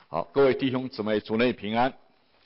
好，各位弟兄姊妹，主内平安。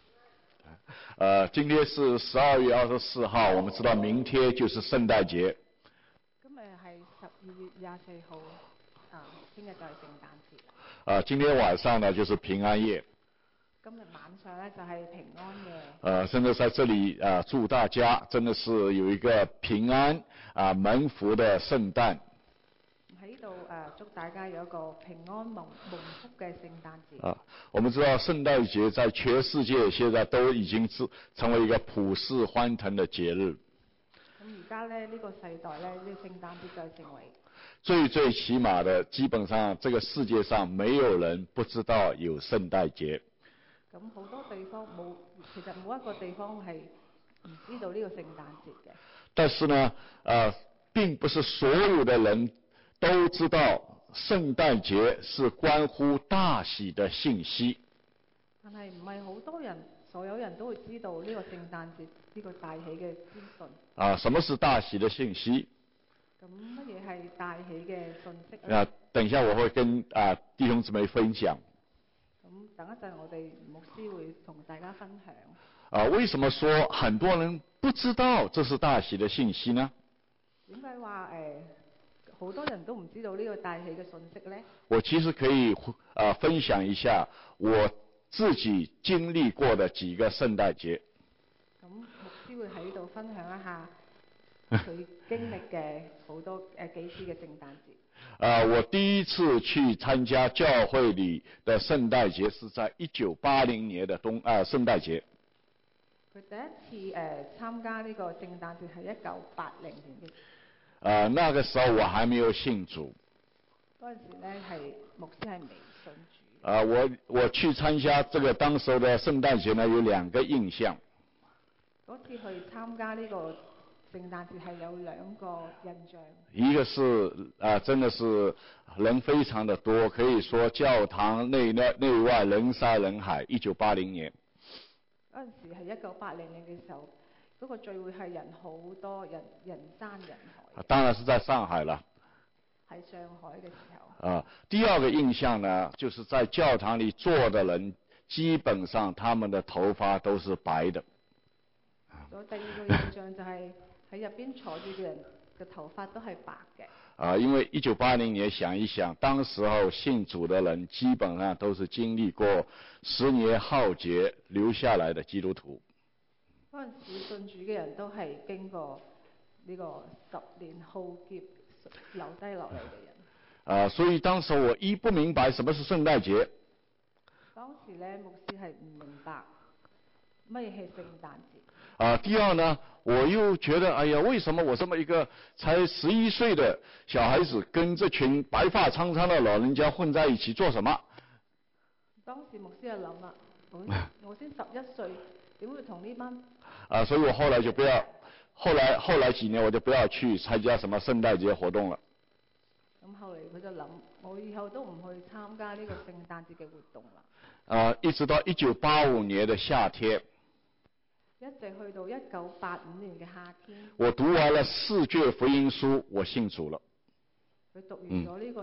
今天是12月24号，我们知道明天就是聖誕節。 今日係12月24號，聽日就係聖誕節。 今天晚上呢就是平安夜。 今日晚上呢就係平安夜。 真的在這裡祝大家真的是有一個平安蒙福的聖誕。 喺度祝大家有一個平安蒙福嘅聖誕節。 我們知道聖誕節在全世界現在都已經成為一個普世歡騰的節日。 咁而家呢個世代呢，呢個聖誕節就成為最起碼的，基本上這個世界上沒有人不知道有聖誕節。 咁好多地方其實冇一個地方係唔知道呢個聖誕節嘅。 但是呢，並不是所有的人都知道聖誕節是關乎大喜的信息。 但係唔係好多人，所有人都會知道呢個聖誕節呢個大喜嘅資訊。 什麼是大喜的信息？ 咁乜嘢係大喜嘅信息呢？ 等一下我會跟弟兄姊妹分享。 咁等一陣我哋牧師會同大家分享。 為什麼說很多人不知道這是大喜的信息呢？ 點解話好多人都唔知道呢個大喜嘅信息呢？ 我其實可以分享一下我自己經歷過的幾個聖誕節。 咁牧師會喺度分享一下佢經歷嘅好多幾次嘅聖誕節。 我第一次去參加教會裏的聖誕節是在1980年的聖誕節。 佢第一次參加呢個聖誕節係1980年嘅。 那個時候我還沒有信主。 嗰陣時呢係牧師係未信主。 我去參加這個當時的聖誕節呢，有兩個印象。 嗰次去參加呢個聖誕節係有兩個印象。 一個是真的是人非常的多，可以說教堂內外人山人海。1980年。 嗰陣時係1980年嘅時候，嗰個聚會係人好多，人山人海。 當然是在上海了。 喺上海嘅時候。 第二個印象呢，就是在教堂裏坐的人，基本上他們的頭髮都是白的。 第二個印象就係喺入邊坐住嘅人嘅頭髮都係白嘅。 因為1980年想一想，當時候信主的人基本上都是經歷過10年浩劫留下來的基督徒。 嗰陣時信主嘅人都係經過呢個10年浩劫留低落嚟嘅人。 所以當時我一不明白什麼是聖誕節。 當時呢，牧師係唔明白乜嘢係聖誕節。 第二呢，我又覺得，哎呀，為什麼我這麼一個才11歲的小孩子，跟這群白髮蒼蒼的老人家混在一起做什麼？ 當時牧師就諗啦，我先11歲，點會同呢班？ 所以我後來就不要，後來幾年我就不要去參加什麼聖誕節活動了。 咁後嚟佢就諗，我以後都唔去參加呢個聖誕節嘅活動啦。 一直到1985年的夏天。 一直去到1985年嘅夏天。我讀完了4卷福音書，我信主了。 佢讀完咗呢個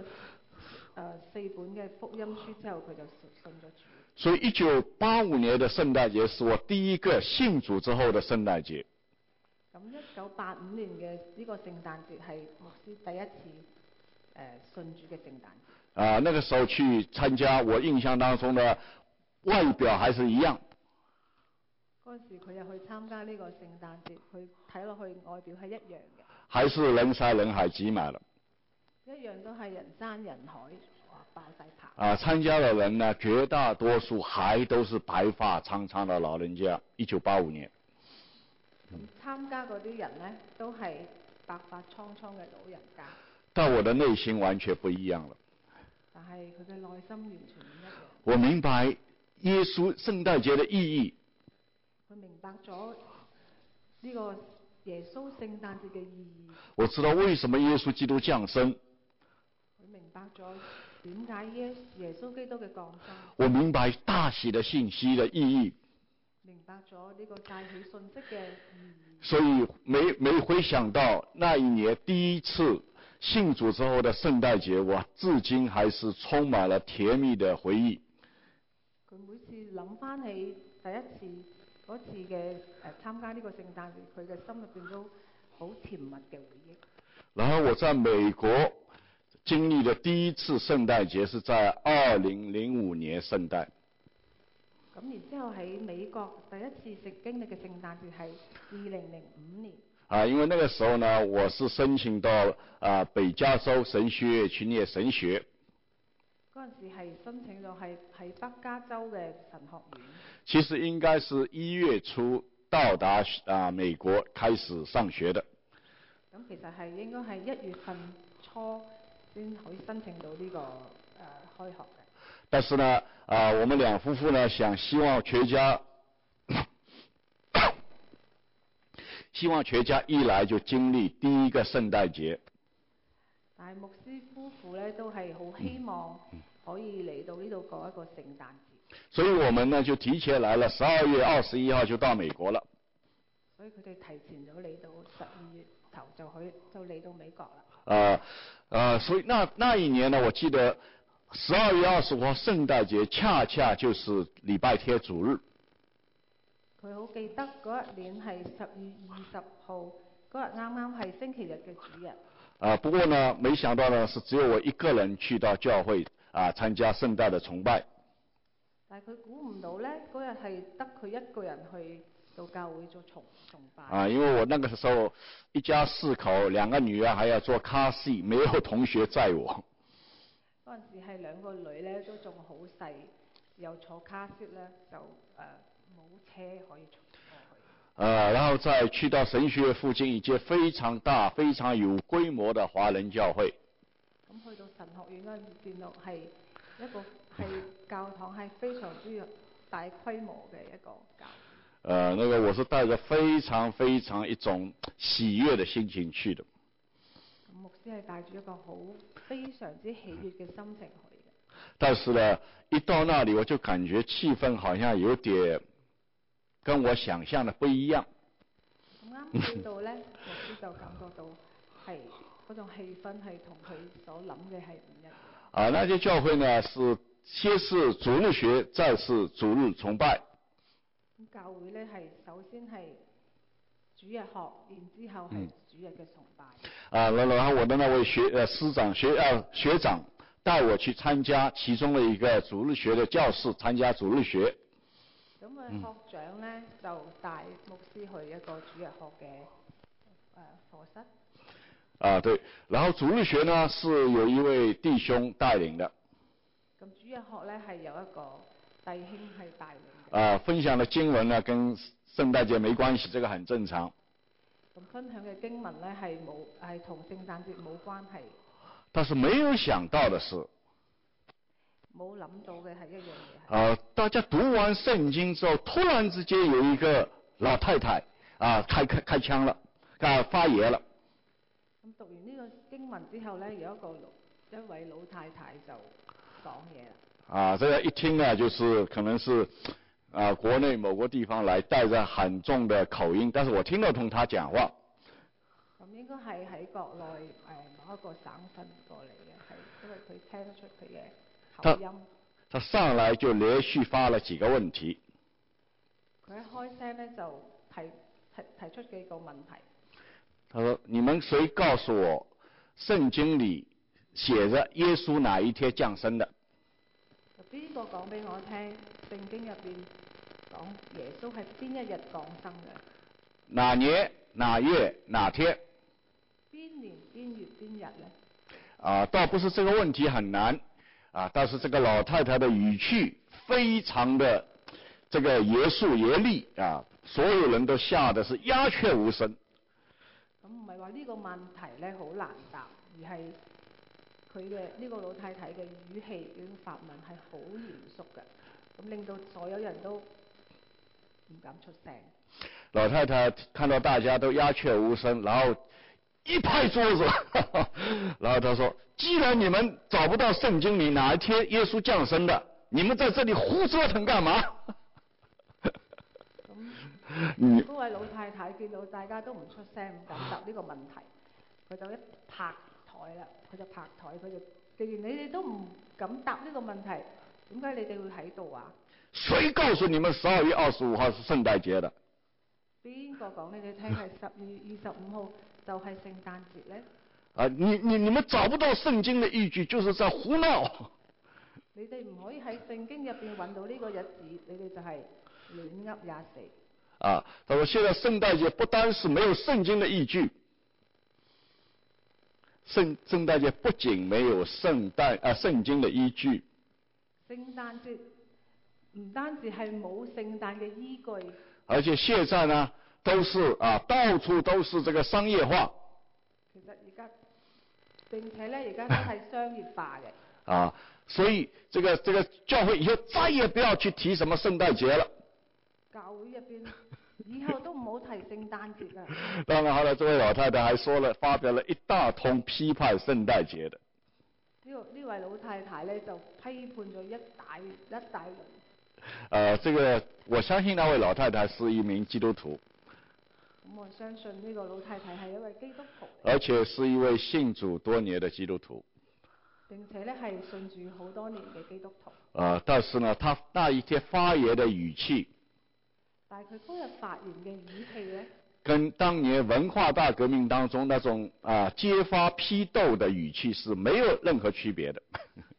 4本嘅福音書之後，佢就信咗主。 所以1985年的聖誕節是我第一個信主之後的聖誕節。 咁1985年嘅呢個聖誕節係牧師第一次信主嘅聖誕節。 那個時候去參加，我印象當中的外表還是一樣。 嗰時佢又去參加呢個聖誕節，佢睇落去外表係一樣嘅。 還是人山人海擠滿了。 一樣都係人山人海，爆晒棚。 參加的人呢，絕大多數還都是白髮蒼蒼的老人家。1985年。 參加嗰啲人呢，都係白髮蒼蒼嘅老人家。 但我的內心完全不一樣了。 但係佢嘅內心完全唔一樣。 我明白耶穌聖誕節的意義。 佢明白咗呢個耶穌聖誕節嘅意義。 我知道為什麼耶穌基督降生。 佢明白咗點解耶穌基督嘅降生。 我明白大喜的信息的意義。 明白咗呢個大喜信息嘅意義。 所以沒回想到那一年第一次信主之後的聖誕節，我至今還是充滿了甜蜜的回憶。 佢每次諗翻起第一次嗰次嘅參加呢個聖誕節，佢嘅心入邊都好甜蜜嘅回憶。 然後我在美國經歷的第一次聖誕節是在2005年聖誕。 咁然之後喺美國第一次經歷嘅聖誕節係2005年。 因為那個時候呢，我是申請到北加州神學院去念神學。 嗰陣時係申請到喺北加州嘅神學院。 其實應該是1月初到達美國開始上學的。 咁其實係應該係1月份初先可以申請到呢個開學嘅。 但是呢，我們兩夫婦呢希望全家一來就經歷第一個聖誕節。 但係牧師夫婦呢都係好希望可以嚟到呢度過一個聖誕節。 所以我們呢就提前來了，12月21號就到美國了。 所以佢哋提前咗嚟到12月頭就嚟到美國啦。所以那一年呢，我記得12月20號聖誕節恰恰就是禮拜天主日。 佢好記得嗰一年係12月20號嗰日啱啱係星期日嘅主日。 不過呢，沒想到呢是只有我一個人去到教會參加聖誕的崇拜。 但係佢估唔到呢，嗰日係得佢一個人去到教會做崇拜。 因為我那個時候一家4口，2個女兒還要坐卡士，沒有同學載我。 嗰陣時係2個女呢都仲好細，又坐卡士呢就冇車可以坐過去。 然後再去到神學院附近一間非常大、非常有規模的華人教會。 咁去到神學院嗰陣時，見到係一個教堂，係非常之大規模嘅一個教會。 那個我是帶着非常非常一種喜悅的心情去的。 牧師係帶住一個非常之喜悅嘅心情去嘅。 但是呢，一到那裡我就感覺氣氛好像有點跟我想象的不一樣。 咁啱去到呢，牧師就感覺到係嗰種氣氛係同佢所諗嘅係唔一樣。 那間教會呢是先是主日學，再是主日崇拜。 咁教會呢係首先係主日學，然之後係主日嘅崇拜。 然後我的那位學長帶我去參加其中的一個主日學的教室，參加主日學。 咁學長呢就帶牧師去一個主日學嘅課室。 對，然後主日學呢是有一位弟兄帶領的。 咁主日學呢係有一個弟兄係帶領嘅。 分享的經文呢跟聖誕節沒關係，這個很正常。 咁分享嘅經文呢係同聖誕節冇關係。 但是沒有想到的是， 冇諗到嘅係一樣嘢。 大家讀完聖經之後，突然之間有一個老太太開槍了，發言了。 咁讀完呢個經文之後呢，有一位老太太就講嘢啦。 這個一聽呢，就是可能是國內某個地方來，帶着很重的口音，但是我聽得懂他講話。 咁應該係喺國內某一個省份過嚟嘅，係因為佢聽得出佢嘅口音。 他上來就連續發了幾個問題。 佢一開聲呢，就提出幾個問題。 他說：你們誰告訴我，聖經裏寫着耶穌哪一天降生的？ 邊個講俾我聽？聖經入邊講耶穌係邊一日降生嘅？ 哪年哪月哪天？ 邊年邊月邊日呢？ 倒不是這個問題很難但是這個老太太的語氣非常的這個嚴肅嚴厲所有人都嚇得是鴉雀無聲。 咁唔係話呢個問題呢好難答，而係佢嘅呢個老太太嘅語氣嗰種發問係好嚴肅嘅，咁令到所有人都唔敢出聲。 老太太看到大家都鴉雀無聲，然後一拍桌子，然後她說：既然你們找不到聖經裏哪一天耶穌降生的，你們在這裏胡折騰幹嘛？ 嗰位老太太見到大家都唔出聲，唔敢答呢個問題，佢就一拍台啦，佢就既然你哋都唔敢答呢個問題，點解你哋會喺度啊？ 谁告诉你们12月25号是圣诞节的？ 邊個講你哋聽係12月25號就係聖誕節咧？ 你們找不到聖經的依據，就是在胡鬧。 你哋唔可以喺聖經入邊揾到呢個日子，你哋就係亂噏廿四。 他說現在聖誕節不單是沒有聖經的依據，聖誕節不僅沒有聖經的依據， 聖誕節唔單止係冇聖誕嘅依據， 而且現在呢都是到處都是這個商業化。 其實而家並且咧而家都係商業化嘅。 所以這個教會以後再也不要去提什麼聖誕節了。 教會入邊以後都唔好提聖誕節啦。 當然後來這位老太太還發表了一大通批判聖誕節的。 呢位老太太咧就批判咗一大輪。 這個我相信那位老太太是一名基督徒。 咁我相信呢個老太太係一位基督徒。 而且是一位信主多年的基督徒。 並且咧係信主好多年嘅基督徒。 但是呢，他那一天發言的語氣， 但係佢嗰日發言嘅語氣咧， 跟當年文化大革命當中那種揭發批鬥的語氣是沒有任何區別的。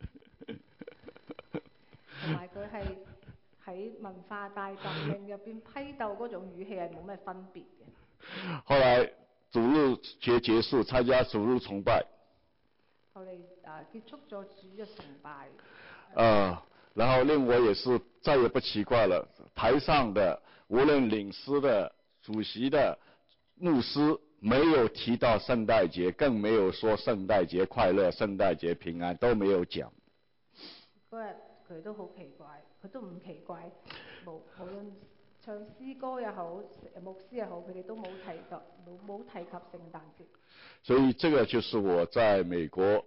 同埋佢係喺文化大革命入邊批鬥嗰種語氣係冇咩分別嘅。 後來主日節結束，參加主日崇拜。 後嚟結束咗主日崇拜。 然後令我也是再也不奇怪了，台上的無論領詩的、主席的、牧師，沒有提到聖誕節，更沒有說聖誕節快樂、聖誕節平安，都沒有講。 嗰日佢都好奇怪，佢都唔奇怪，無論唱詩歌也好，牧師也好，佢哋都冇提及聖誕節。所以這個就是我在美國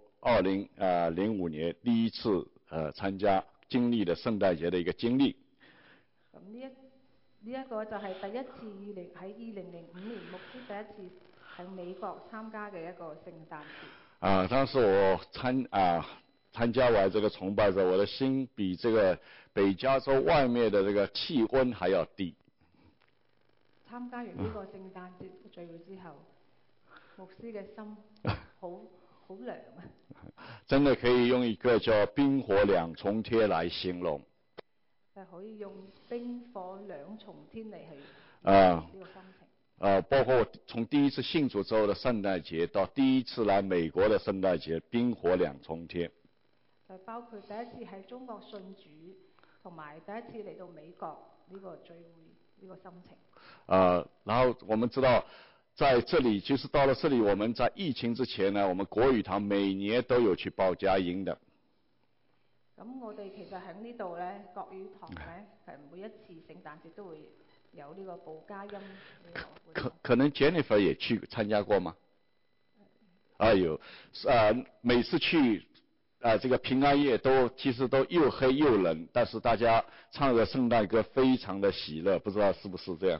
2005年第一次參加經歷的聖誕節的一個經歷。 咁呢一個就係第一次喺2005年牧師第一次喺美國參加嘅一個聖誕節。 當時我參加完這個崇拜之後，我的心比這個北加州外面的這個氣溫還要低。 參加完呢個聖誕節聚會之後，牧師嘅心好涼啊！ 真的可以用一個叫冰火兩重天來形容。 係可以用冰火兩重天嚟去呢個心情。 包括我從第一次信主之後的聖誕節到第一次來美國的聖誕節，冰火兩重天。 就包括第一次喺中國信主，同埋第一次嚟到美國呢個聚會呢個心情。 然後我們知道，在這裡就是到了這裡，我們在疫情之前呢，我們國語堂每年都有去報佳音的。 咁我哋其實喺呢度咧，國語堂咧係每一次聖誕節都會有呢個報佳音。 可能 Jennifer 也去參加過嗎？有，每次去這個平安夜其實都又黑又冷，但是大家唱着聖誕歌非常的喜樂，不知道是不是這樣？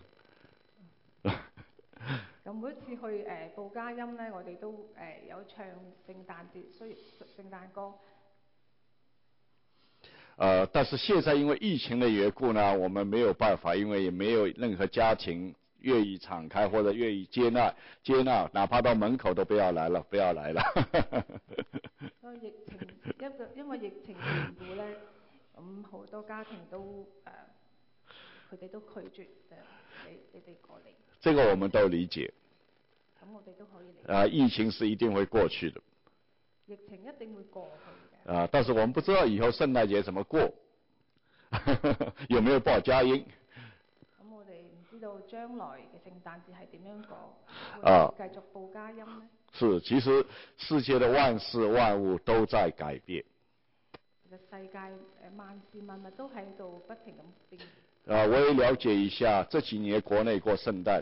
咁每一次去報佳音咧，我哋都有唱聖誕節聖誕歌。 但是現在因為疫情的緣故呢，我們沒有辦法，因為也沒有任何家庭願意敞開或者願意接納，哪怕到門口都不要來了。因為疫情緣故咧，咁好多家庭都佢哋都拒絕你哋過嚟。這個我們都理解。 咁我哋都可以理解。 疫情是一定會過去的。 疫情一定會過去嘅。 但是我們不知道以後聖誕節怎麼過，有沒有報佳音？ 咁我哋唔知道將來嘅聖誕節係點樣過，會繼續報佳音呢？ 是，其實世界的萬事萬物都在改變。 其實世界萬事萬物都喺度不停咁變。 我也了解一下這幾年國內過聖誕。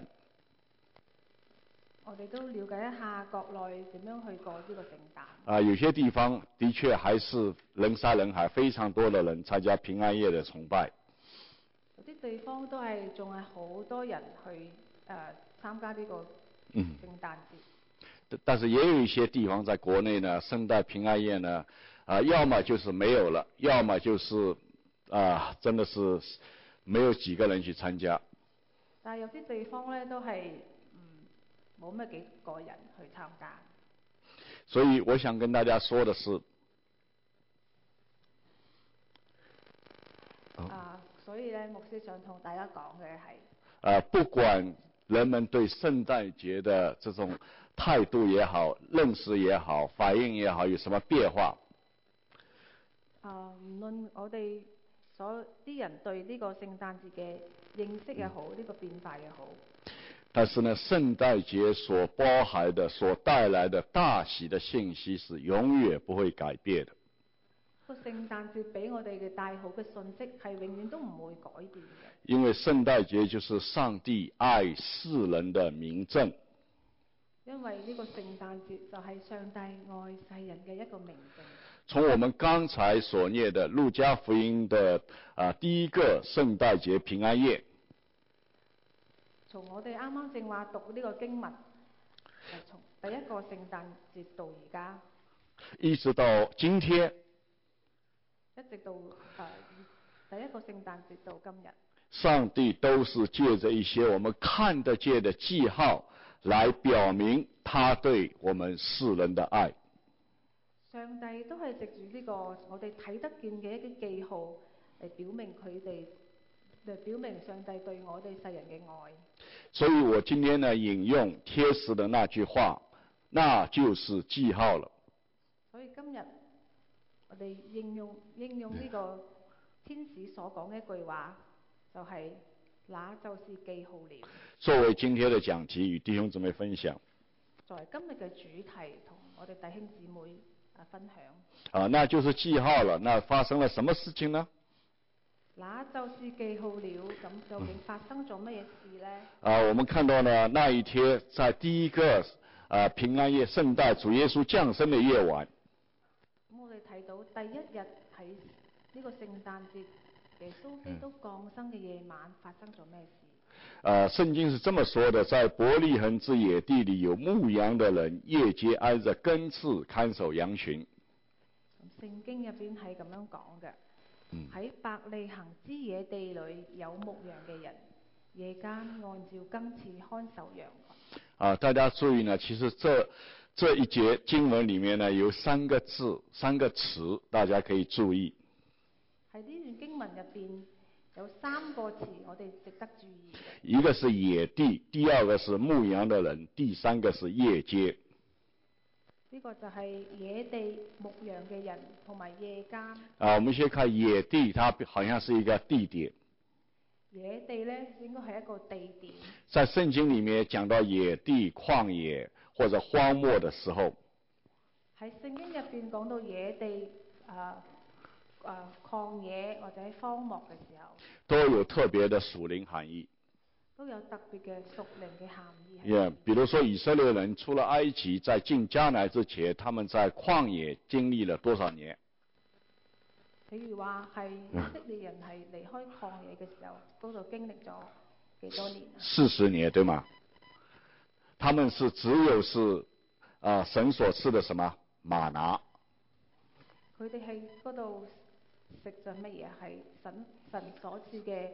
我哋都了解一下國內點樣去過呢個聖誕。 有些地方的確還是人山人海，非常多的人參加平安夜的崇拜。 有啲地方都係仲係好多人去參加呢個聖誕節。 但是也有一些地方在國內呢，聖誕平安夜呢，要麼就是沒有了，要麼就是真的是没有几个人去参加。 但係有啲地方咧都係冇乜幾個人去參加。 所以我想跟大家說的是， 所以咧牧師想同大家講嘅係， 不管人們對聖誕節的這種態度也好、認識也好、反應也好，有什麼變化？ 唔論我哋啲人對呢個聖誕節嘅認識也好，呢個變化也好。 但是呢，聖誕節所包含的、所帶來的大喜的信息是永遠不會改變的。 個聖誕節俾我哋嘅大好嘅信息係永遠都唔會改變嘅。 因為聖誕節就是上帝愛世人的明證。 因為呢個聖誕節就係上帝愛世人嘅一個明證。 從我們剛才所念的路加福音的第一個聖誕節平安夜， 從我哋啱啱正話讀呢個經文，從第一個聖誕節到而家， 一直到今天， 一直到第一個聖誕節到今日， 上帝都是借着一些我們看得見的記號來表明他對我們世人的愛。 上帝都係藉住呢個我哋睇得見嘅一啲記號嚟表明上帝對我哋世人嘅愛。 所以我今天呢引用天使的那句話，那就是記號了。 所以今日我哋應用呢個天使所講嘅一句話，就係那就是記號了。 作為今天的講題與弟兄姊妹分享。 作為今日嘅主題同我哋弟兄姊妹分享。 那就是記號了。那發生了什麼事情呢？ 那就是記號了。咁究竟發生咗乜嘢事呢？ 我們看到呢，那一天在第一個平安夜，聖誕主耶穌降生的夜晚。 咁我哋睇到第一日喺呢個聖誕節，耶穌基督降生嘅夜晚發生咗咩事？ 聖經是這麼說的，在伯利恆之野地裏有牧羊的人，夜間挨着更次看守羊群。 聖經入邊係咁樣講嘅。喺伯利恆之野地裏有牧羊嘅人，夜間按照更次看守羊群。 大家注意呢，其實這一節經文裡面呢有三個字、三個詞，大家可以注意。 喺呢段經文入邊有三個詞，我哋值得注意。 一個是野地，第二個是牧羊的人，第三個是夜間。 呢個就係野地牧羊嘅人同埋夜間。 我們先看野地，它好像是一個地點。 野地呢應該係一個地點。 在聖經裡面講到野地、曠野或者荒漠的時候， 喺聖經入邊講到野地、曠野或者荒漠嘅時候， 都有特別的屬靈含義。 都有特別嘅屬靈嘅含義。 比如說以色列人出了埃及，在進迦南之前，他們在曠野經歷了多少年？ 譬如話係以色列人係離開曠野嘅時候，嗰度經歷咗幾多年 ？40年，對嗎？他們是只有是神所賜的什麼嗎哪？ 佢哋喺嗰度食咗乜嘢？係神所賜嘅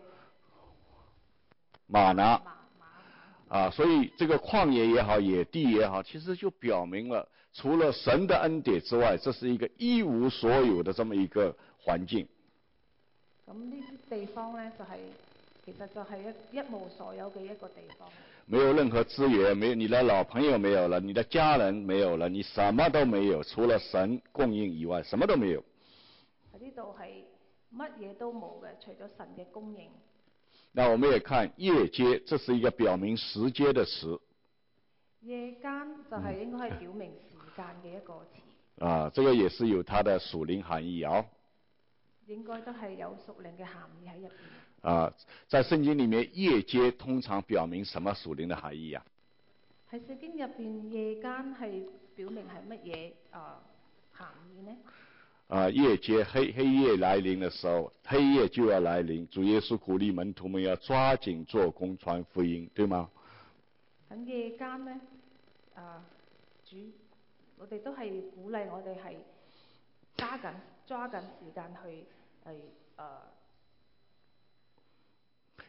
嗎哪。所以這個曠野也好，野地也好，其實就表明了，除了神的恩典之外，這是一個一無所有的這麼一個環境。 咁呢啲地方呢，其實就係一無所有嘅一個地方。 沒有任何資源，沒有你的老朋友沒有了，你的家人沒有了，你什麼都沒有，除了神供應以外，什麼都沒有。 喺呢度係乜嘢都冇嘅，除咗神嘅供應。 那我們也看夜間，這是一個表明時間的詞。 夜間就係應該係表明時間嘅一個詞。 這個也是有它的屬靈含義啊。 應該都係有屬靈嘅含義喺入邊。 在聖經裡面，夜間通常表明什麼屬靈的含義啊？ 喺聖經入邊，夜間係表明係乜嘢含義呢？ 夜間黑夜來臨的時候，黑夜就要來臨，主耶穌鼓勵門徒們要抓緊做工傳福音，對嗎？ 喺夜間呢，我哋都係鼓勵我哋係抓緊時間去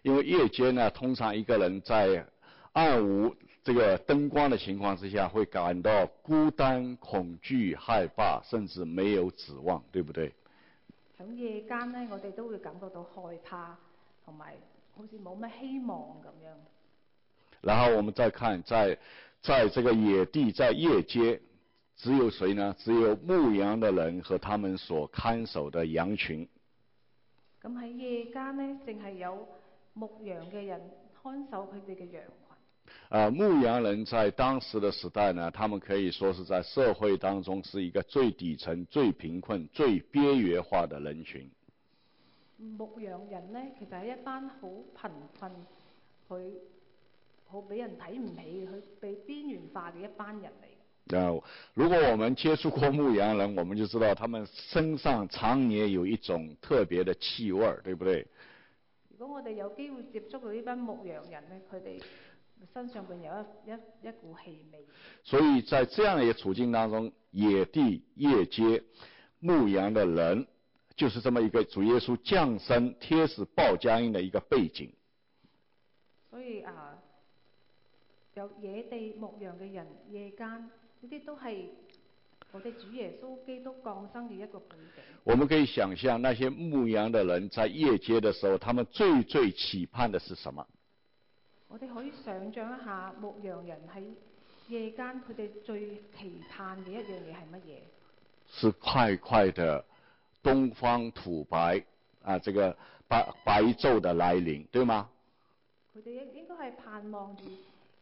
因为夜间呢，通常一个人在暗无这个灯光的情况之下，会感到孤單、恐懼、害怕，甚至沒有指望，對不對？ 喺夜間呢，我哋都會感覺到害怕，同埋好似冇乜希望咁樣。 然後我們再看，在這個野地，在夜間，只有誰呢？只有牧羊的人和他們所看守的羊群。 咁喺夜間呢，淨係有牧羊嘅人看守佢哋嘅羊群。 牧羊人在當時的時代呢，他們可以說是在社會當中是一個最底層、最貧困、最邊緣化的人群。 牧羊人呢，其實係一班好貧困，佢好俾人睇唔起，佢被邊緣化嘅一班人嚟。 如果我們接觸過牧羊人，我們就知道他們身上常年有一種特別的氣味，對不對？ 如果我哋有機會接觸到呢班牧羊人呢，佢哋身上邊有一股氣味。 所以在這樣的一個處境當中，野地夜街牧羊的人，就是這麼一個主耶穌降生、天使報佳音的一個背景。 所以有野地牧羊嘅人，夜間呢啲都係我哋主耶穌基督降生嘅一個背景。 我們可以想象那些牧羊的人在夜街的時候，他們最期盼的是什麼？ 我哋可以想象一下，牧羊人喺夜間佢哋最期盼嘅一樣嘢係乜嘢？ 是快快的東方吐白這個白晝的來臨，對嗎？ 佢哋應該係盼望住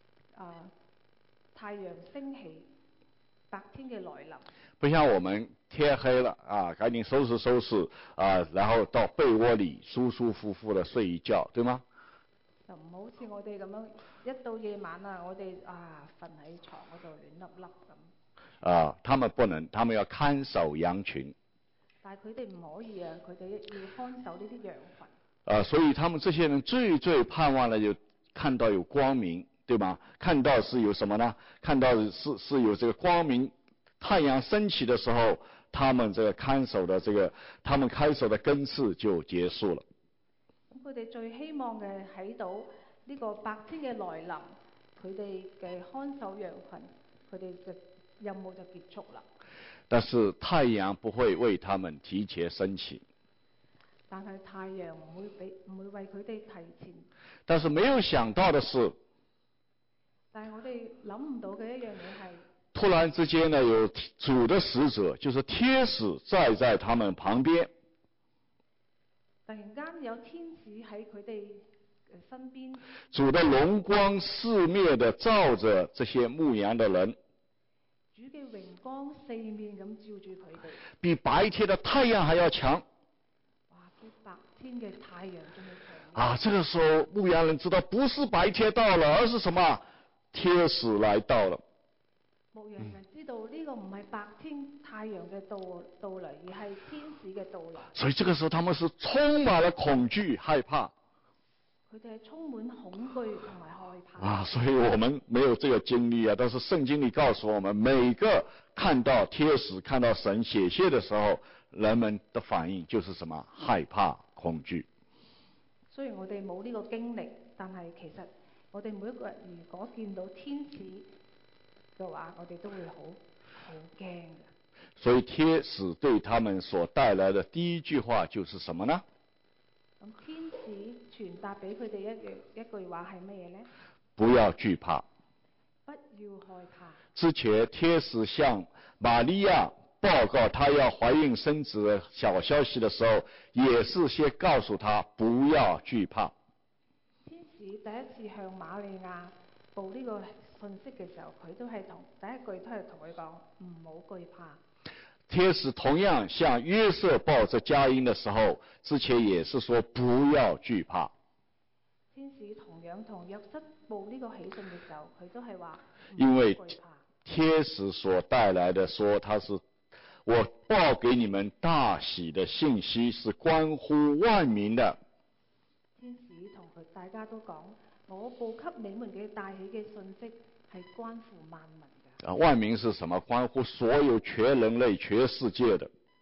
太陽升起，白天嘅來臨。 不像我們天黑了趕緊收拾然後到被窩裡舒舒服服的睡一覺，對嗎？ 就唔好似我哋咁樣，一到夜晚我哋瞓喺床嗰度亂笠笠咁。 他們不能，他們要看守羊群。 但係佢哋唔可以佢哋要看守呢啲羊群。 所以他們這些人最盼望的就看到有光明，對嗎？看到是有什麼呢？看到是有這個光明，太陽升起的時候，他們這個看守的他們看守的更次就結束了。 咁佢哋最希望嘅睇到呢個白天嘅來臨，佢哋嘅看守羊群，佢哋嘅任務就結束啦。 但是太陽不會為他們提前升起。 但係太陽唔會為佢哋提前。 但是沒有想到的是， 但係我哋諗唔到嘅一樣嘢係， 突然之間呢，有主的使者，就是天使站在他們旁邊。 突然間有天使喺佢哋身邊。 主的榮光四面的照着這些牧羊的人。 主嘅榮光四面咁照住佢哋。 比白天的太陽還要強。 哇！比白天嘅太陽仲要強。 這個時候牧羊人知道不是白天到了，而是什麼？天使來到了。 牧羊人知道呢個唔係白天太陽嘅到來，而係天使嘅到來。 所以這個時候他們是充滿了恐懼害怕。 佢哋係充滿恐懼同埋害怕。 所以我們沒有這個經歷但是聖經裡告訴我們，每個看到天使看到神顯現的時候，人們的反應就是什麼？害怕恐懼。 雖然我哋冇呢個經歷，但係其實我哋每一個人如果見到天使嘅話，我哋都會好驚嘅。 所以天使對他們所帶來的第一句話就是什麼呢？ 咁天使傳達俾佢哋一句話係乜嘢呢？ 不要懼怕。 不要害怕。 之前天使向瑪利亞報告她要懷孕生子的小消息的時候，也是先告訴她不要懼怕。 天使第一次向瑪利亞報呢個信息嘅時候，佢都係第一句都係同佢講唔好懼怕。 天使同樣向約瑟報這佳音的時候，之前也是說不要懼怕。 天使同樣同約瑟報呢個喜訊嘅時候，佢都係話因為天使所帶來的說他是我報給你們大喜的信息，是關乎萬民的。 天使同佢大家都講，我報給你們嘅大喜嘅信息係關乎萬民嘅。 萬民是什麼？關乎所有全人類全世界的。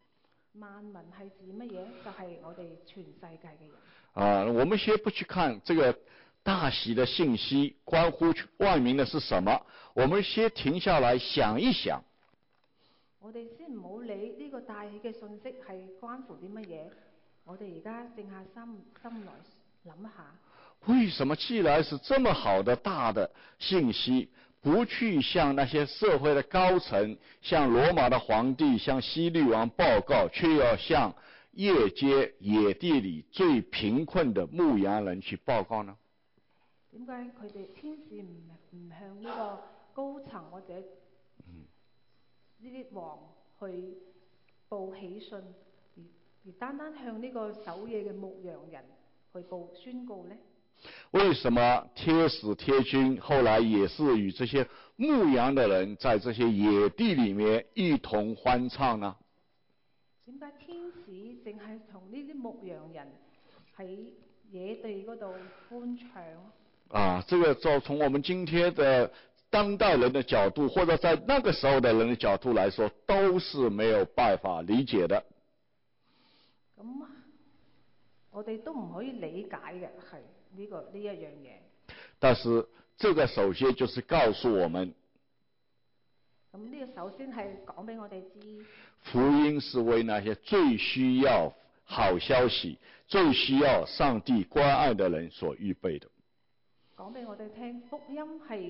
萬民係指乜嘢？就係我哋全世界嘅人。 我们先不去看这个大喜的信息，关乎万民的是什么？我们先停下来想一想。 我哋先唔好理呢個大喜嘅信息係關乎啲乜嘢，我哋而家靜下心來諗一下。 为什么既然是这么好的大的信息，不去向那些社会的高层，向罗马的皇帝，向希律王报告，却要向夜街野地里最贫困的牧羊人去报告呢？ 點解佢哋天使唔向呢個高層或者呢啲王去報喜訊，而單單向呢個守夜嘅牧羊人去宣告呢？ 为什么天使天君后來也是與這些牧羊的人在這些野地裡面一同歡唱呢？ 點解天使淨係同呢啲牧羊人喺野地嗰度歡唱？ 這個就從我們今天的當代人的角度，或者在那個時候的人的角度來說，都是沒有辦法理解的。 咁我哋都唔可以理解嘅，係呢一樣嘢。 但是這個首先就是告訴我們， 咁呢個首先係講俾我哋知， 福音是為那些最需要好消息、最需要上帝關愛的人所預備的。 講俾我哋聽，福音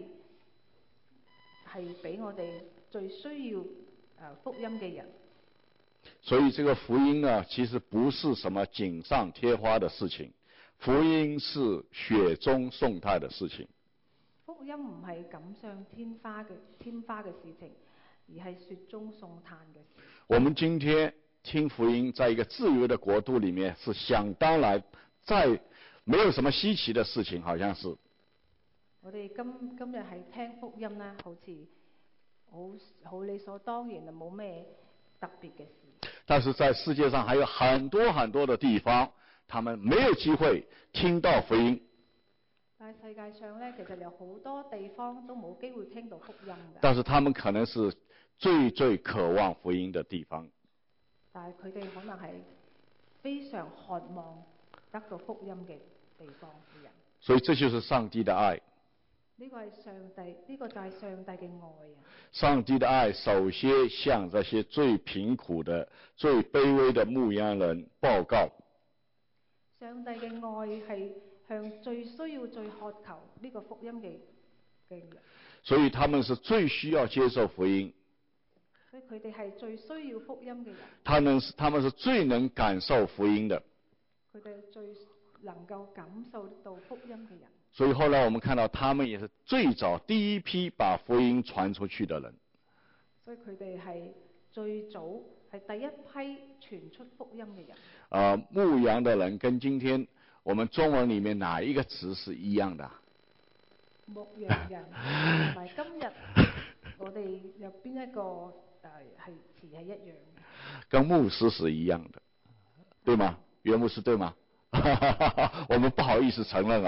係俾我哋最需要福音嘅人。 所以這個福音呢，其實不是什麼錦上添花的事情，福音是雪中送炭的事情。 福音唔係錦上添花嘅事情，而係雪中送炭嘅事。 我們今天聽福音，在一個自由的國度裡面，是想當然，再沒有什麼稀奇的事情，好像是。 我哋今日係聽福音咧，好似好理所當然，冇咩特別嘅事。 但是在世界上還有很多很多的地方，他們沒有機會聽到福音。 但係世界上咧，其實有好多地方都冇機會聽到福音嘅。 但是他們可能是最最渴望福音的地方。 但係佢哋可能係非常渴望得到福音嘅地方嘅人。 所以這就是上帝的愛。 呢個係上帝，呢個就係上帝嘅愛啊！ 上帝的愛首先向這些最貧苦的、最卑微的牧羊人報告。 上帝嘅愛係向最需要、最渴求呢個福音嘅人。 所以他們是最需要接受福音。 所以佢哋係最需要福音嘅人。 他們是最能感受福音的。 佢哋最能夠感受到福音嘅人。 所以後來我們看到，他們也是最早第一批把福音傳出去的人。 所以佢哋係最早係第一批傳出福音嘅人。 牧羊的人跟今天我們中文裡面哪一個詞是一樣的？ 牧羊人同埋今日我哋有邊一個係詞係一樣嘅？ 跟牧師是一樣的，對嗎？袁牧師對嗎？我們不好意思承認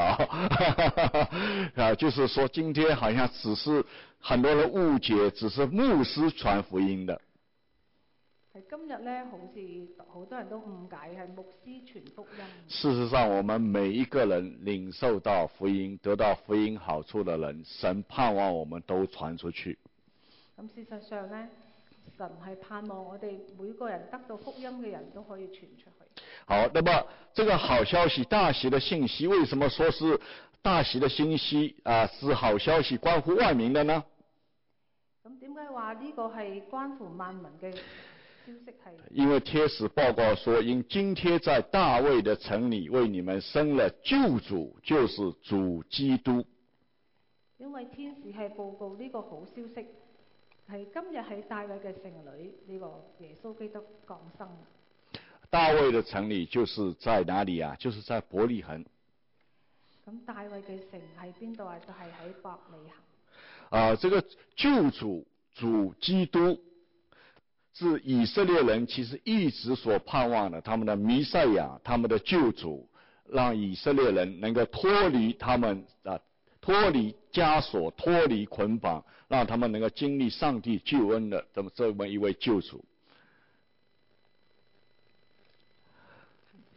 就是說今天好像只是很多人誤解，只是牧師傳福音的。 係今日咧，好似好多人都誤解係牧師傳福音。 事實上，我們每一個人領受到福音、得到福音好處的人，神盼望我們都傳出去。 咁事實上咧，神係盼望我哋每個人得到福音嘅人都可以傳出去。 好，那麼這個好消息、大喜的信息，為什麼說是大喜的信息是好消息，關乎萬民的呢？ 咁點解話呢個係關乎萬民嘅消息係？ 因為天使報告說，因今天在大衛的城裏為你們生了救主，就是主基督。 因為天使係報告呢個好消息，係今日喺大衛嘅城裏呢個耶穌基督降生。 大衛的城裏就是在哪裏啊？就是在伯利恆。 咁大衛嘅城喺邊度啊？就係喺伯利恆。 這個救主主基督是以色列人其實一直所盼望的，他們的彌賽亞，他們的救主，讓以色列人能夠脫離他們脫離枷鎖，脫離捆綁，讓他們能夠經歷上帝救恩的這麼一位救主。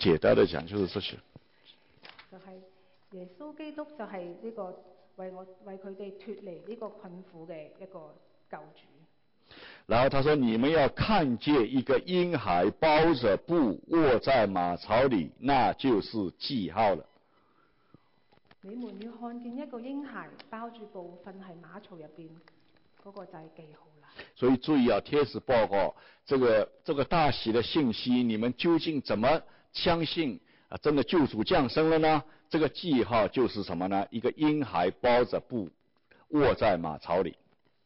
简单的讲就是这些。 就係耶穌基督就係呢個為佢哋脱離呢個困苦嘅一個救主。 然後他說：你們要看見一個嬰孩包着布臥在馬槽裏，那就是記號了。 你們要看見一個嬰孩包住布瞓喺馬槽入邊，嗰個就係記號啦。 所以注意啊，天使報告這個大喜的信息，你們究竟怎麼相信啊？真的救主降生了呢？這個記號就是什麼呢？一個嬰孩包着布臥在馬槽裏。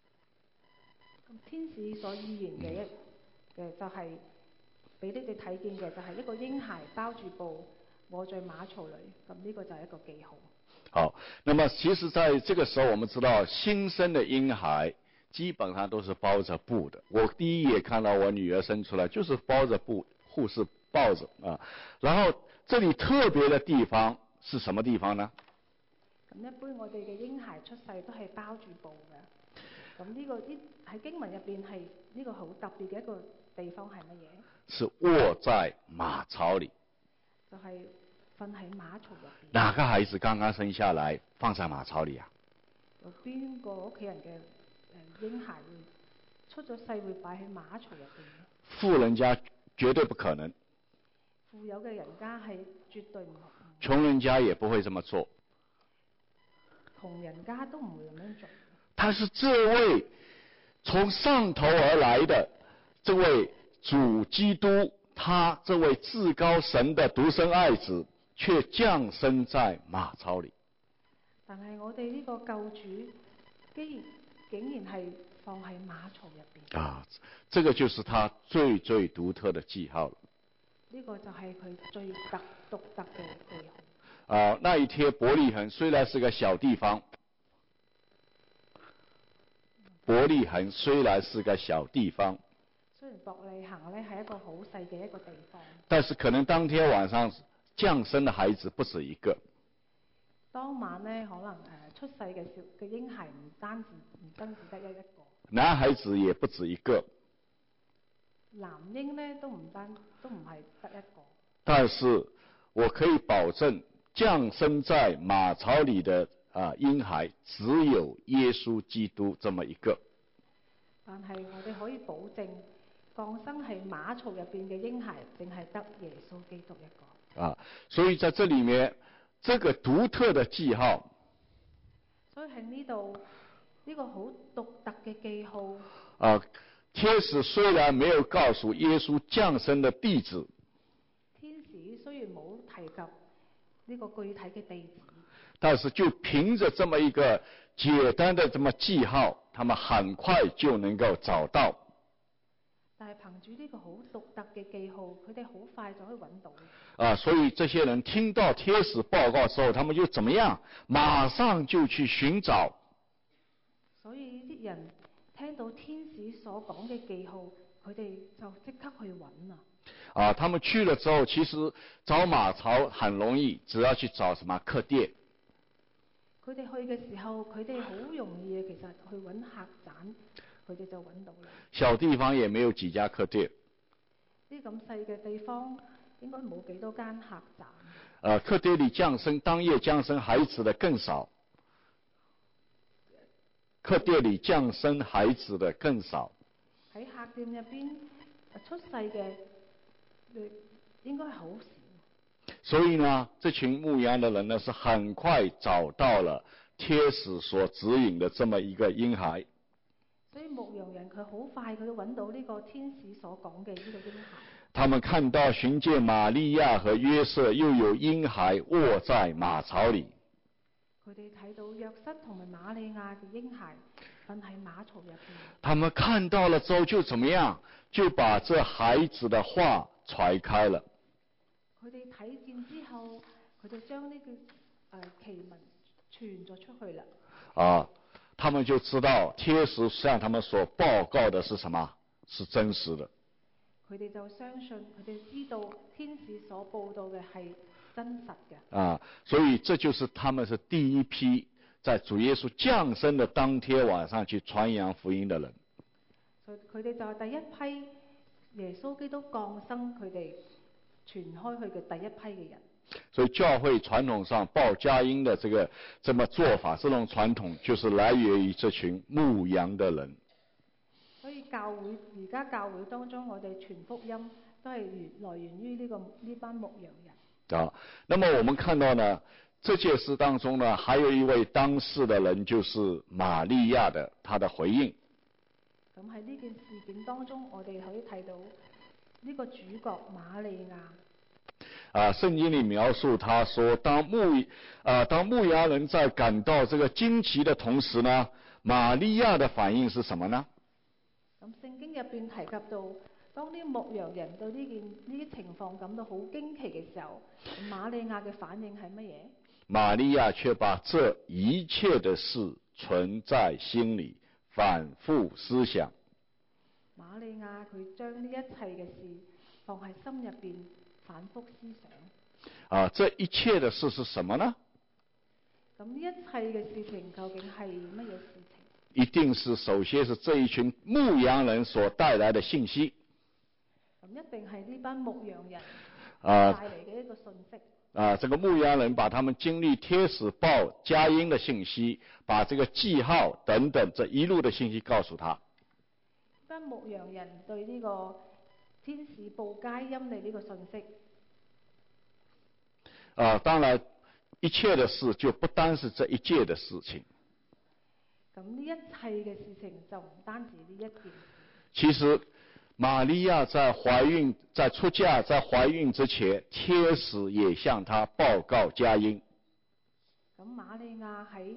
天使所預言嘅就係俾你哋睇見嘅，就係一個嬰孩包住布臥在馬槽裏，咁呢個就係一個記號。 好，那麼其實在這個時候，我們知道新生的嬰孩基本上都是包着布的。我第一眼看到我女兒生出來，就是包着布，護士抱着啊。然後這裡特別的地方是什麼地方呢？ 咁一般我哋嘅嬰孩出世都係包住布嘅。咁呢個喺經文入邊係呢個好特別嘅一個地方係乜嘢？ 是臥在馬槽裡。 就係瞓喺馬槽入邊。 哪個孩子剛剛生下來放在馬槽裡啊？ 有邊個屋企人嘅嬰孩會出咗世會擺喺馬槽入邊？ 富人家絕對不可能。 富有嘅人家係絕對唔可能。 窮人家也不會這麼做。 窮人家都唔會咁樣做。 但是這位從上頭而來的這位主基督，他這位至高神的獨生愛子，卻降生在馬槽裡。 但係我哋呢個救主，竟然係放喺馬槽入邊。 啊，這個就是他最最獨特的記號了。 呢個就係佢最獨特嘅記號。 啊，那一天伯利恆雖然是個小地方。伯利恆雖然是個小地方， 雖然伯利恆呢係一個好細嘅一個地方， 但是可能當天晚上降生的孩子不止一個。 當晚呢，可能出世嘅嬰孩唔單止得一個， 男孩子也不止一個， 男嬰呢都唔係得一個。 但是我可以保證，降生在馬槽裡的嬰孩只有耶穌基督這麼一個。 但係我哋可以保證，降生喺馬槽入邊嘅嬰孩，淨係得耶穌基督一個。 啊，所以在這裡面，這個獨特的記號， 所以喺呢度呢個好獨特嘅記號。 啊，天使雖然沒有告訴耶穌降生的地址， 天使雖然冇提及呢個具體嘅地址， 但是就憑着這麼一個簡單的這麼記號，他們很快就能夠找到。 但係憑住呢個好獨特嘅記號，佢哋好快就可以揾到。 啊，所以這些人聽到天使報告之後，他們就怎麼樣？馬上就去尋找。 所以啲人聽到天使所講嘅記號，佢哋就即刻去揾啦。 啊，他們去了之後，其實找馬槽很容易，只要去找什麼客店。 佢哋去嘅時候，佢哋好容易嘅，其實去揾客棧，佢哋就揾到啦。 小地方也沒有幾家客店。 啲咁細嘅地方，應該冇幾多間客棧。 客店裡降生當夜降生孩子的更少。客店裡降生孩子的更少。 喺客店入邊出世嘅，應該好少。 所以呢，這群牧羊的人呢，是很快找到了天使所指引的這麼一個嬰孩。 所以牧羊人佢好快佢都揾到呢個天使所講嘅呢個嬰孩。 他們看到尋見瑪利亞和約瑟，又有嬰孩臥在馬槽裡。 佢哋睇到約瑟同埋瑪利亞嘅嬰孩瞓喺馬槽入邊。 他們看到了之後就怎麼樣？就把這孩子的話傳開了。 佢哋睇見之後，佢就將呢個奇聞傳咗出去啦。 啊，他們就知道天使向他們所報告的是什麼？是真實的。 佢哋就相信，佢哋知道天使所報道嘅係真實嘅。 啊，所以這就是他們是第一批在主耶穌降生的當天晚上去傳揚福音的人。 所以佢哋就係第一批耶穌基督降生，佢哋傳開去嘅第一批嘅人。 所以教會傳統上報佳音的這麼做法，這種傳統就是來源於這群牧羊的人。 所以而家教會當中，我哋傳福音都係來源於呢班牧羊人。 啊，那麼我們看到呢，這件事當中呢，還有一位當事的人，就是瑪利亞的她的回應。 咁喺呢件事件當中，我哋可以睇到呢個主角瑪利亞。 聖經裏描述他說，當牧羊人在感到這個驚奇的同時呢，瑪利亞的反應是什麼呢？ 咁聖經入邊提及到，當啲牧羊人對呢啲情況感到好驚奇嘅時候，瑪利亞嘅反應係乜嘢？ 瑪利亞卻把這一切的事存在心裏，反覆思想。 瑪利亞佢將呢一切嘅事放喺心入邊，反覆思想。 這一切的事是什麼呢？ 咁呢一切嘅事情究竟係乜嘢事情？ 一定是首先是這一群牧羊人所帶來的信息。 咁一定係呢班牧羊人帶嚟嘅一個信息。 這個牧羊人把他們經歷天使報佳音的信息，把這個記號等等這一路的信息告訴他。 班牧羊人對呢個天使報佳音嘅呢個信息。 當然一切的事就不單是這一件的事情。 咁呢一切嘅事情就唔單止呢一件事。 其實瑪利亞在出嫁在懷孕之前，天使也向她報告佳音。 咁瑪利亞喺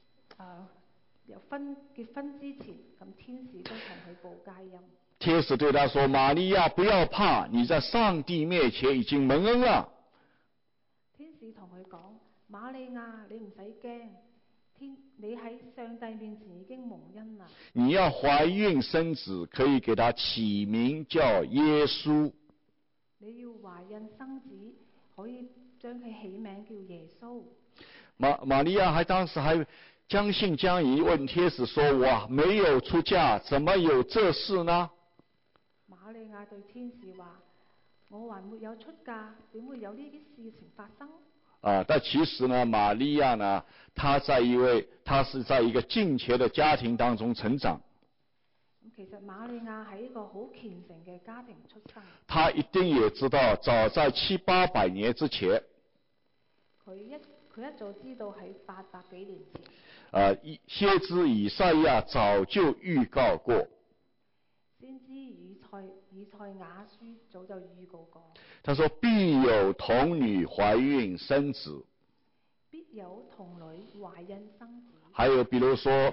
結婚之前，咁天使都同佢報佳音。 天使對她說：瑪利亞不要怕，你在上帝面前已經蒙恩了。 天使同佢講：瑪利亞，你唔使驚。你喺上帝面前已經蒙恩啦。 你要懷孕生子，可以給他起名叫耶穌。 你要懷孕生子，可以將佢起名叫耶穌。 瑪利亞當時還將信將疑，問天使說：我沒有出嫁，怎麼有這事呢？ 瑪利亞對天使話：我還沒有出嫁，點會有呢啲事情發生？ 但其實呢，瑪利亞呢，她是在一個敬虔的家庭當中成長。 其實瑪利亞喺一個好虔誠嘅家庭出生。 她一定也知道，早在700-800年之前， 佢一早知道喺800幾年前， 先知以賽亞早就預告過。 先知以賽亞書早就預告過。 他說：必有童女懷孕生子。 必有童女懷孕生子。 還有比如說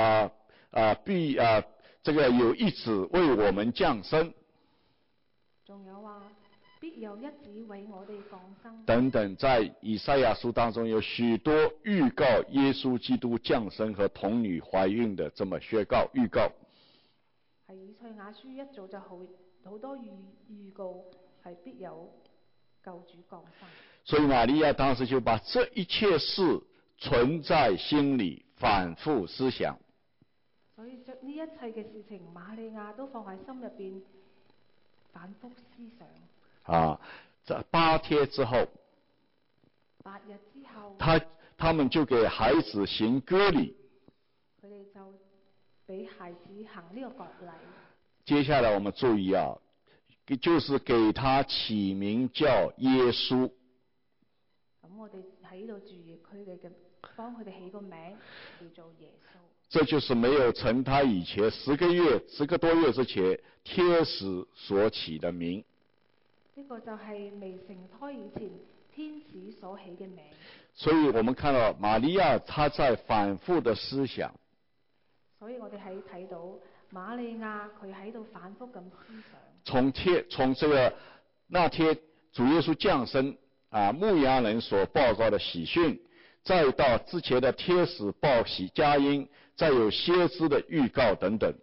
這個有一子為我們降生。 仲有話必有一子為我哋降生。 等等，在以賽亞書當中有許多預告耶穌基督降生和童女懷孕的這麼宣告預告。 係以賽亞書一早就好多預告係必有救主降生。所以瑪利亞當時就把這一切事存在心裏，反覆思想。 所以呢一切嘅事情，瑪利亞都放喺心入邊，反覆思想。 在8天之後 ，8日之後， 他們就給孩子行割禮。 佢哋就俾孩子行呢個割禮。 接下來我們注意就是給他起名叫耶穌。 咁我哋喺度注意幫佢哋起個名叫做耶穌。 這就是沒有成胎以前10個多月之前，天使所起的名。 呢個就係未成胎以前天使所起嘅名。 所以我們看到瑪利亞她在反覆的思想。 所以我哋睇到瑪利亞佢喺度反覆咁思想。 從這個那天主耶穌降生牧羊人所報告的喜訊，再到之前的天使報喜佳音，再有先知的預告等等。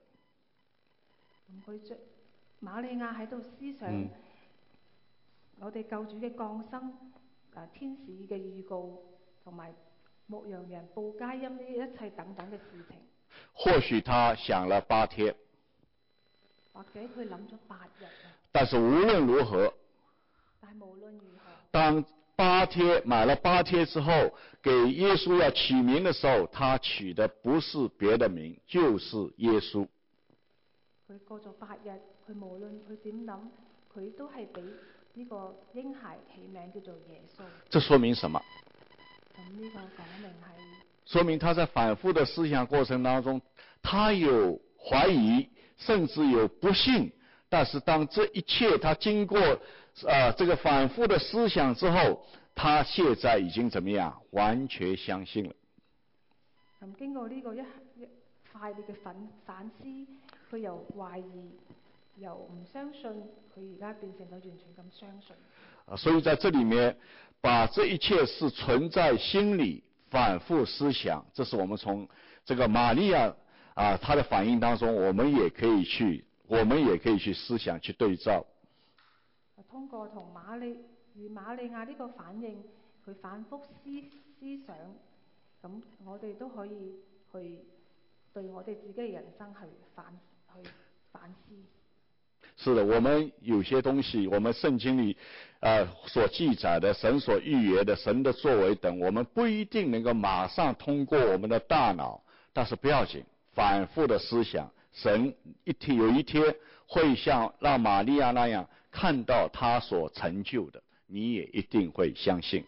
瑪利亞喺度思想我哋救主嘅降生，天使嘅預告，同埋牧羊人報佳音呢一切等等嘅事情。 或許他想了8天， 或者佢諗咗8日。 但是無論如何， 但係無論如何， 当买了八贴之后，给耶稣要起名的时候，他取的不是别的名，就是耶稣。 佢過咗8日，佢無論佢點諗，佢都係俾呢個嬰孩起名叫做耶穌。 这说明什么？ 咁呢個講明係说明他在反复的思想过程当中，他有怀疑，甚至有不信。但是当这一切他经過这个反复的思想之后，他现在已经怎么样？完全相信了。 咁經過呢個一快烈嘅反思，佢由懷疑，由唔相信，佢而家變成咗完全咁相信。 所以在这里面，把这一切是存在心里反复思想，这是我们从这个玛利亚她的反应当中，我们也可以去思想去对照。 通過同瑪利亞呢個反應，佢反覆思想，咁我哋都可以去對我哋自己嘅人生去反思。 是的，我们有些东西，我们圣经里所记载的神所预言的神的作为等，我们不一定能够马上通过我们的大脑，但是不要紧，反复的思想，神有一天会像让玛利亚那样看到他所成就的，你也一定会相信。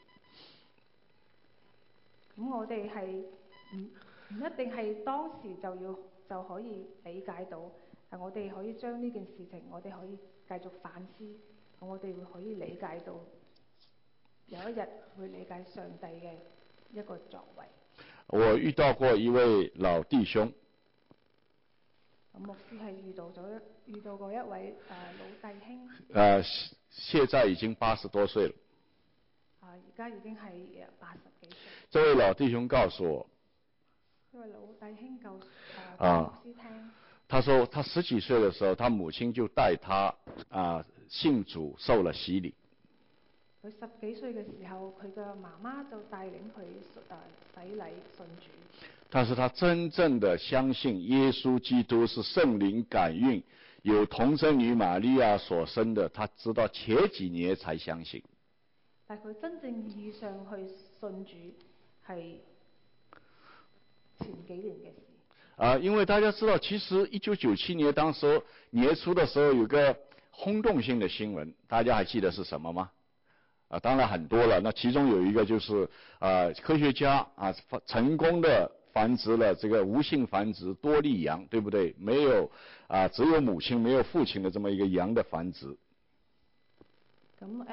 咁我哋係唔一定係當時就可以理解到，但我哋可以將呢件事情，我哋可以繼續反思，咁我哋會可以理解到，有一日會理解上帝嘅一個作為。 我遇到過一位老弟兄。 牧師係遇到過一位老弟兄。 現在已經80多歲了。 而家已經係80幾歲。 這位老弟兄告訴我。 這位老弟兄告訴牧師聽。 他說他10幾歲的時候，他母親就帶他信主，受了洗禮。 佢10幾歲嘅時候，佢嘅媽媽就帶領佢洗禮信主。 但是他真正的相信耶穌基督是聖靈感孕，有童貞女瑪利亞所生的，他直到前幾年才相信。 但佢真正意義上去信主係前幾年嘅事。 因為大家知道，其實1997年當時年初的時候有個轟動性的新聞，大家還記得是什麼嗎？當然很多了，那其中有一個就是科學家成功的繁殖了這個無性繁殖多利羊，對不對？沒有只有母親沒有父親的這麼一個羊的繁殖。 咁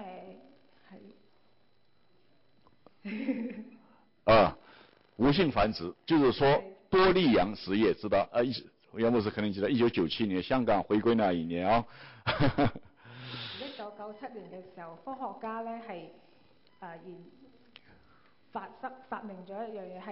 無性繁殖就是說多利羊實業，知道楊牧師可能記得1997年香港回歸那一年啊。 1997年嘅時候，科學家咧係發明咗一樣嘢，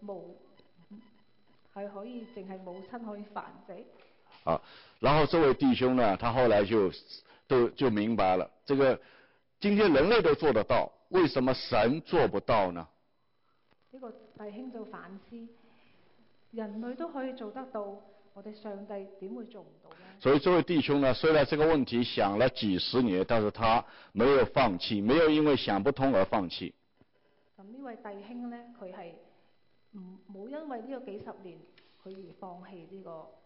係可以淨係母親可以繁殖。 然後這位弟兄呢，他後來就明白了，這個今天人類都做得到，為什麼神做不到呢？ 呢個弟兄就反思，人類都可以做得到，我哋上帝點會做唔到呢？ 所以這位弟兄呢，雖然這個問題想了幾十年，但是他沒有放棄，沒有因為想不通而放棄。 咁呢位弟兄呢，佢係冇因為呢個幾十年佢而放棄呢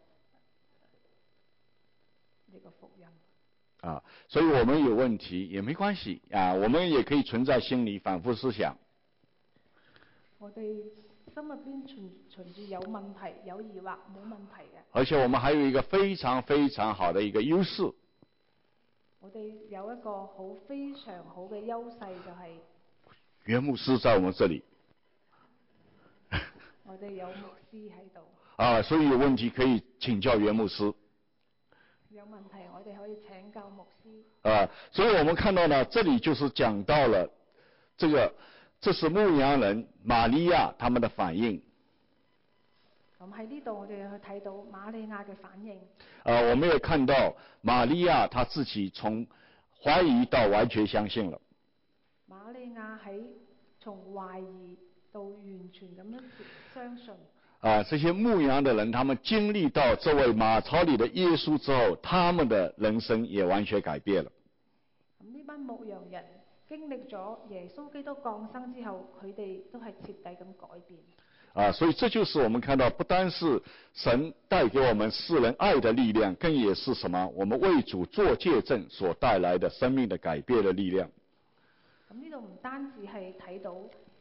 個福音。 所以我們有問題也沒關係我們也可以存在心裏反覆思想。 我哋心入邊存住有問題、有疑惑、冇問題嘅。 而且我們還有一個非常非常好的一個優勢。 我哋有一個非常好嘅優勢，就係袁牧師在我們這裡。 我哋有牧師喺度。 所以有問題可以請教袁牧師。 有問題我哋可以請教牧師。 所以我們看到呢，這裡就是講到了這是牧羊人瑪利亞他們的反應。 咁喺呢度我哋去睇到瑪利亞嘅反應。 我們也看到瑪利亞她自己從懷疑到完全相信了。 瑪利亞從懷疑到完全咁樣相信。 這些牧羊的人，他們經歷到這位馬槽裡的耶穌之後，他們的人生也完全改變了。 咁呢班牧羊人經歷咗耶穌基督降生之後，佢哋都係徹底咁改變。 所以这就是我們看到，不單是神帶給我們世人愛的力量，更也是什麼？我們為主做見證所帶來的生命的改變的力量。 咁呢度唔單止係睇到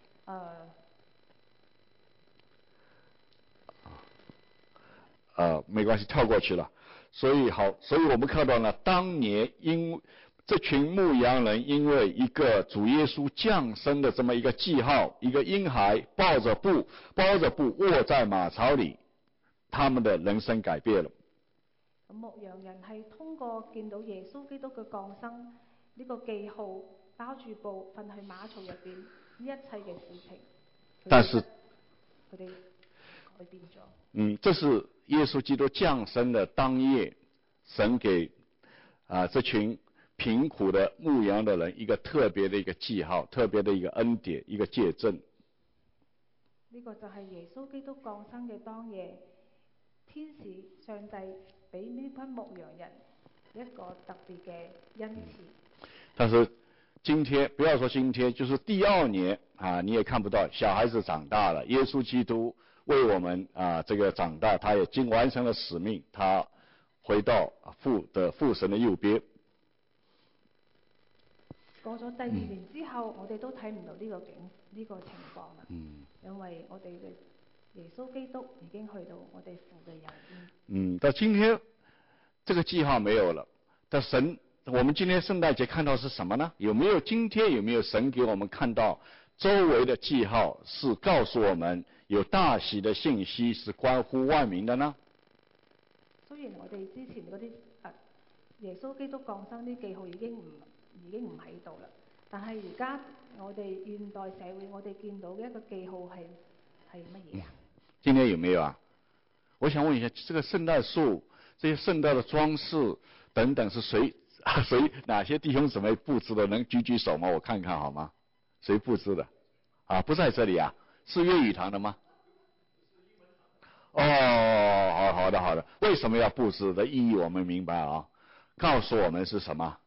沒關係，跳過去了。所以我們看到呢，當年因這群牧羊人因為一個主耶穌降生的這麼一個記號，一個嬰孩包着布臥在馬槽裏，他們的人生改變了。 咁牧羊人係通過見到耶穌基督嘅降生呢個記號，包住布瞓去馬槽入邊呢一切嘅事情， 但是佢哋改變咗。 這是耶穌基督降生的當夜，神給這群貧苦的牧羊的人一個特別的一個記號，特別的一個恩典，一個見證。 呢個就係耶穌基督降生嘅當夜，天使上帝俾呢班牧羊人一個特別嘅恩賜。 但是今天，不要說今天，就是第二年你也看不到小孩子長大了，耶穌基督為我們這個長大，他也已經完成了使命，他回到父神的右邊。 過咗第二年之後，我哋都睇唔到呢個情況啦。因為我哋嘅耶穌基督已經去到我哋父嘅右邊。 到今天這個記號沒有了，但神，我們今天聖誕節看到是什麼呢？今天有沒有神給我們看到周圍的記號，是告訴我們有大喜的信息，是關乎萬民的呢？ 雖然我哋之前嗰啲耶穌基督降生啲記號已經唔喺度啦，但係而家我哋現代社會我哋見到嘅一個記號係乜嘢啊？ 今天有沒有啊？我想問一下，這個聖誕樹、這些聖誕的裝飾等等，是誰哪些弟兄姊妹布置的？能舉手嗎？我看看好嗎？誰布置的？不在這裏啊？是粵語堂的嗎？好的。為什麼要布置的意義我們明白啊？告訴我們是什麼？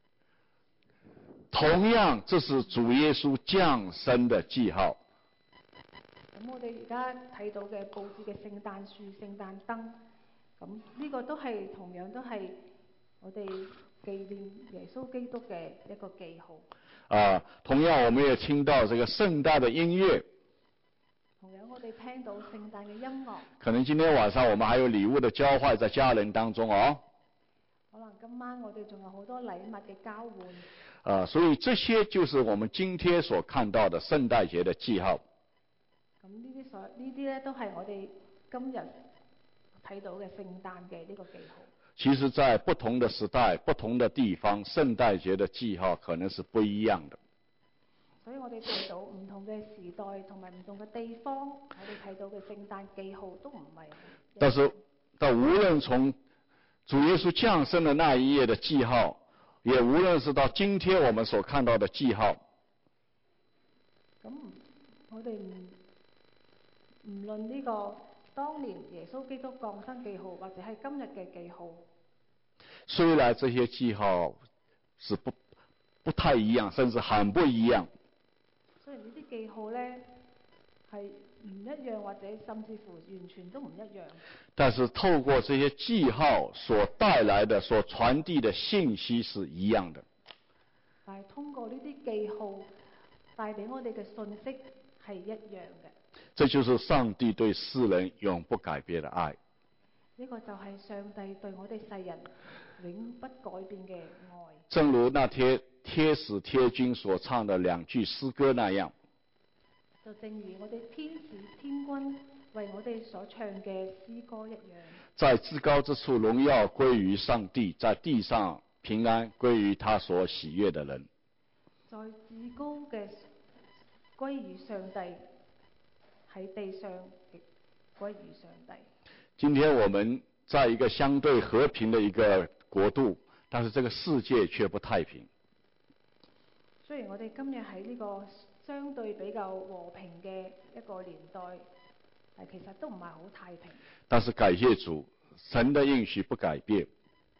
同樣，這是主耶穌降生的記號。 咁我哋而家睇到嘅佈置嘅聖誕樹、聖誕燈，咁呢個都係同樣都係我哋紀念耶穌基督嘅一個記號。 同樣我們也聽到這個聖誕的音樂。 同樣我哋聽到聖誕嘅音樂。 可能今天晚上我們還有禮物的交換在家人當中哦。 可能今晚我哋仲有好多禮物嘅交換。 所以這些就是我們今天所看到的聖誕節的記號。 咁呢啲咧都係我哋今日睇到嘅聖誕嘅呢個記號。 其實在不同的時代、不同的地方，聖誕節的記號可能是不一樣的。 所以我哋睇到唔同嘅時代同埋唔同嘅地方，我哋睇到嘅聖誕記號都唔係。 但無論從主耶穌降生的那一夜的記號，也無論是到今天我們所看到的記號， 咁我哋唔論呢個當年耶穌基督降生記號，或者係今日嘅記號， 雖然這些記號是不太一樣，甚至很不一樣。 雖然呢啲記號咧係唔一樣，或者甚至乎完全都唔一樣。 但是透過這些記號所帶來的、所傳遞的信息是一樣的。 但係通過呢啲記號帶俾我哋嘅信息係一樣嘅。 這就是上帝對世人永不改變的愛。 呢個就係上帝對我哋世人永不改變嘅愛。 正如那天天使天軍所唱的兩句詩歌那樣。 就正如我哋天使天軍為我哋所唱嘅詩歌一樣。 在至高之處榮耀歸於上帝，在地上平安歸於他所喜悅的人。 在至高嘅歸於上帝，喺地上亦歸於上帝。 今天我們在一個相對和平的一個國度，但是這個世界卻不太平。 雖然我哋今日喺呢個相對比較和平嘅一個年代，但其實都唔係好太平。 但是感謝主，神的應許不改變。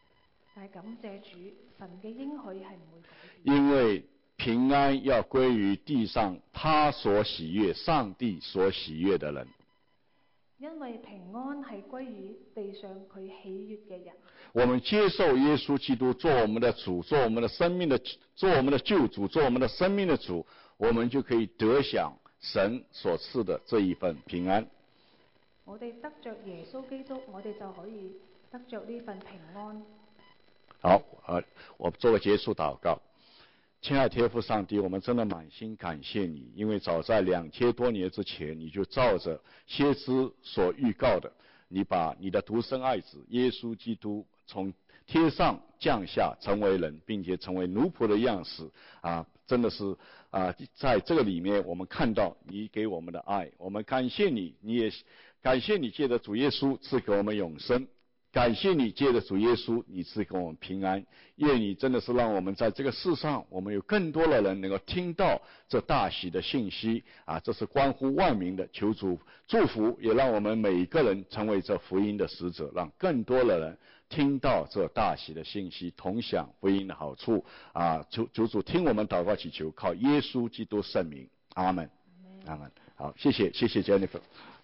但係感謝主，神嘅應許係唔會改變。 因为平安要归于地上他所喜悦、上帝所喜悦的人。 因為平安係歸於地上佢喜悅嘅人。 我们接受耶稣基督做我们的主，做我们的生命的，做我们的救主，做我们的生命的主，我们就可以得享神所赐的这一份平安。 我哋得着耶穌基督，我哋就可以得着呢份平安。 好，我做个结束祷告。亲爱的天父上帝，我们真的满心感谢你，因为早在2000多年之前，你就照着先知所预告的，你把你的独生爱子耶稣基督从天上降下，成为人，并且成为奴仆的样式真的是在这个里面我们看到你给我们的爱，我们感谢你，你也感谢你借着主耶稣赐给我们永生，感谢你借着主耶稣你赐给我们平安，愿你真的是让我们在这个世上，我们有更多的人能够听到这大喜的信息这是关乎万民的，求主祝福，也让我们每一个人成为这福音的使者，让更多的人听到这大喜的信息，同享福音的好处求主听我们祷告祈求，靠耶稣基督圣名，阿们，阿们。好，谢谢 Jennifer。